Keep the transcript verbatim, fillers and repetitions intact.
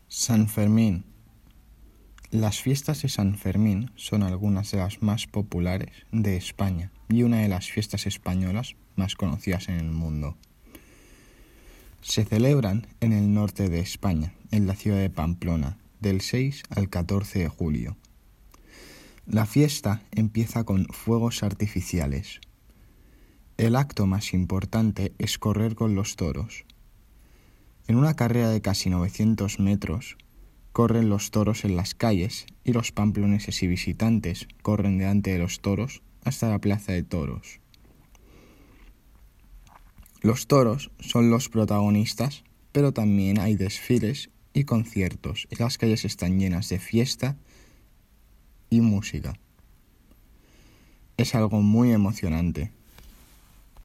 San Fermín. Las fiestas de San Fermín son algunas de las más populares de España y una de las fiestas españolas más conocidas en el mundo. Se celebran en el norte de España, en la ciudad de Pamplona, del seis al catorce de julio. La fiesta empieza con fuegos artificiales. El acto más importante es correr con los toros. En una carrera de casi novecientos metros, corren los toros en las calles y los pamploneses y visitantes corren delante de los toros hasta la plaza de toros. Los toros son los protagonistas, pero también hay desfiles y conciertos y las calles están llenas de fiesta y música. Es algo muy emocionante.